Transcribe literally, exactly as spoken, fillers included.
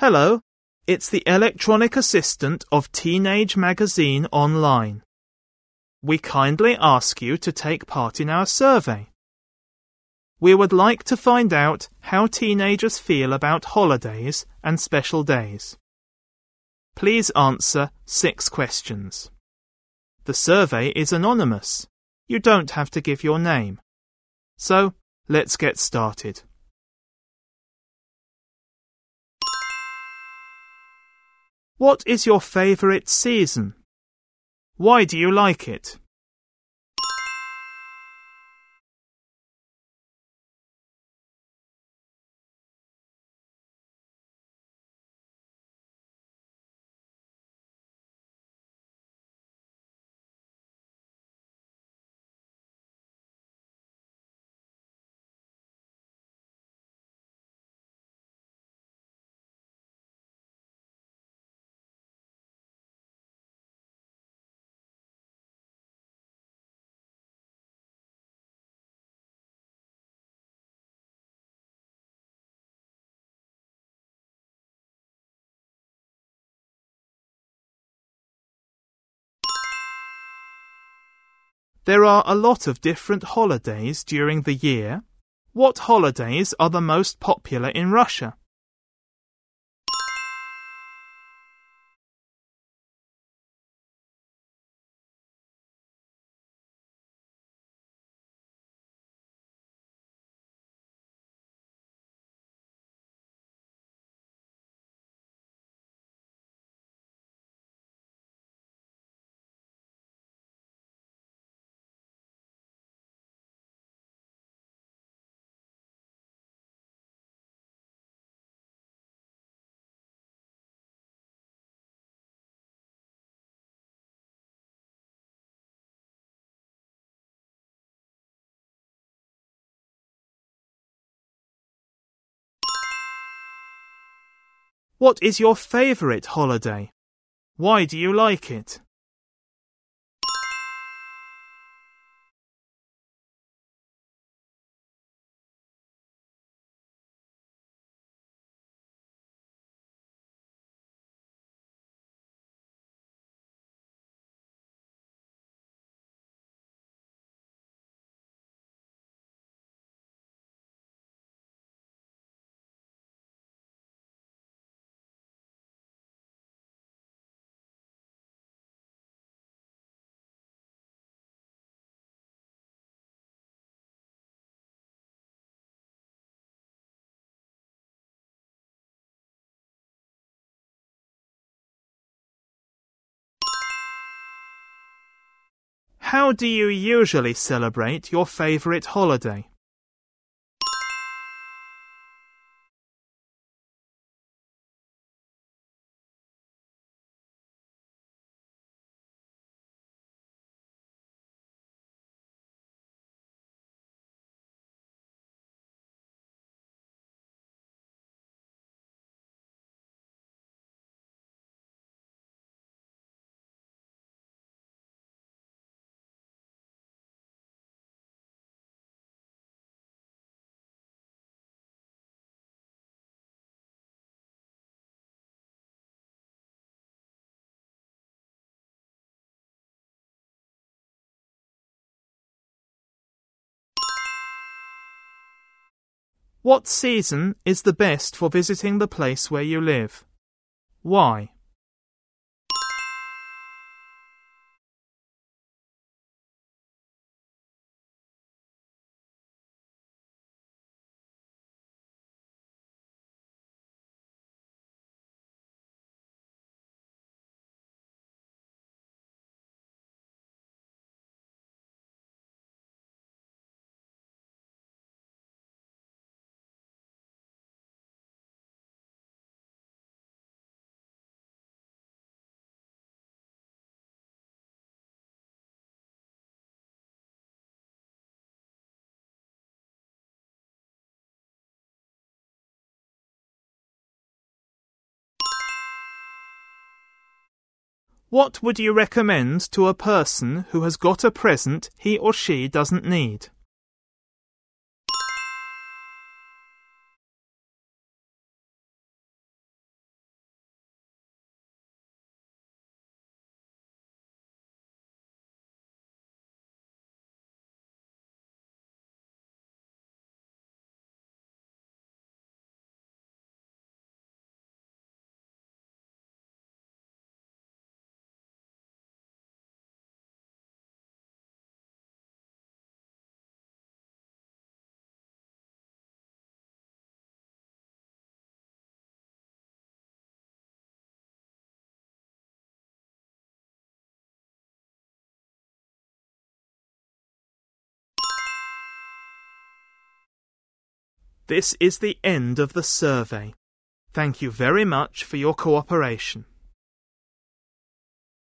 Hello, it's the electronic assistant of Teenage Magazine Online. We kindly ask you to take part in our survey. We would like to find out how teenagers feel about holidays and special days. Please answer six questions. The survey is anonymous. You don't have to give your name. So, let's get started. What is your favorite season? Why do you like it? There are a lot of different holidays during the year. What holidays are the most popular in Russia? What is your favorite holiday? Why do you like it? How do you usually celebrate your favorite holiday? What season is the best for visiting the place where you live? Why? What would you recommend to a person who has got a present he or she doesn't need? This is the end of the survey. Thank you very much for your cooperation.